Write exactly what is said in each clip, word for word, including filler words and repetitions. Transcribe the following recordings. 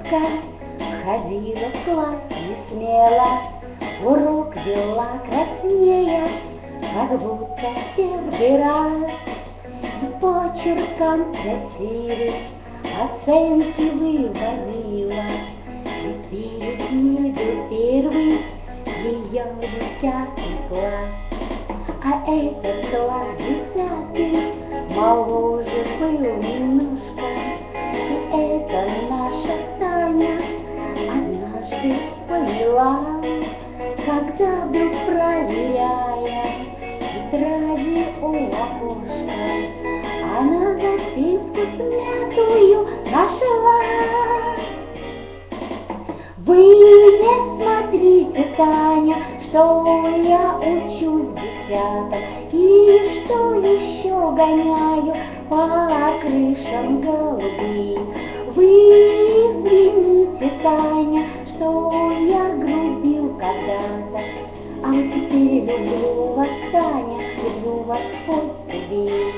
Минушка ходила в класс не смело, урок вела краснея, как будто первый раз. И почерком красивых оценки выводила, и перед ней был первый ее десятый класс. А этот класс десятый моложе был немножко, и это наша Таня однажды поняла, когда вдруг проверяя тетради у окошка, она записку смятую нашла. Вы не смотрите, Таня, что я учусь в десятом, и что еще гоняю по крышам голубей. Вы извините, Таня, что я грубил когда-то, а вот теперь люблю вас, Таня, люблю вас хоть убей.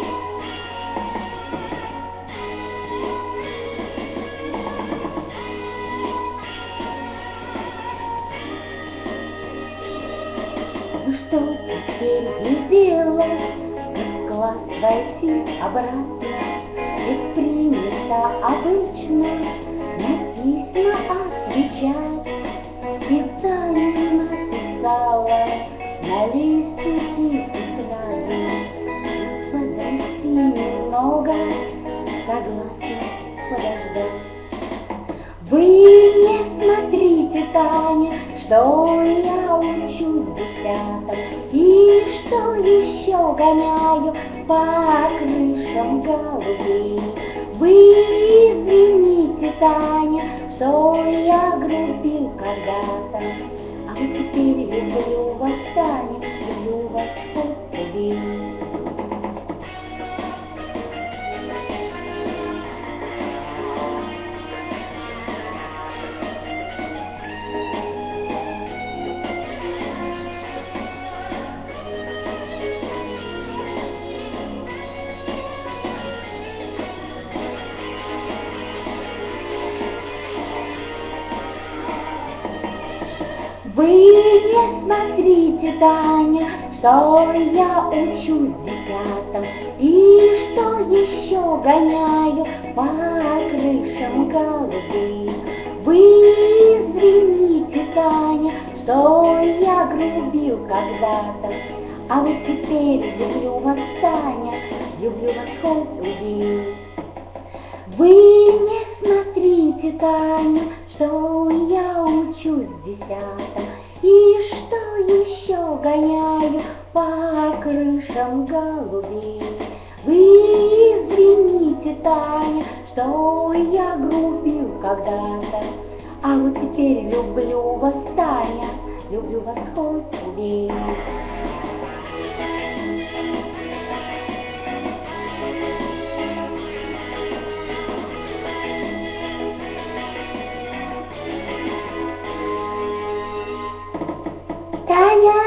Ну что теперь не делать, как в класс войти обратно? Ведь принято обычно на письма отвечать. И Таня написала на листике тетради: подрасти немного, согласна подождать. Вы не смотрите, Таня, что я учусь в десятом, и что еще гоняю по крышам голубей. Вы извините, Таня, что я грубил когда-то, а вот теперь люблю вас, Таня, люблю вас хоть убей. Вы не смотрите, Таня, что я учусь в десятом, и что еще гоняю по крышам голубей. Вы извините, Таня, что я грубил когда-то, а вот теперь люблю вас, Таня, люблю вас хоть убей. Вы не смотрите, Таня, что я учусь в десятом, и что еще гоняю по крышам голубей. Вы извините, Таня, что я грубил когда-то, а вот теперь люблю вас, Таня, люблю вас хоть убей. Таня!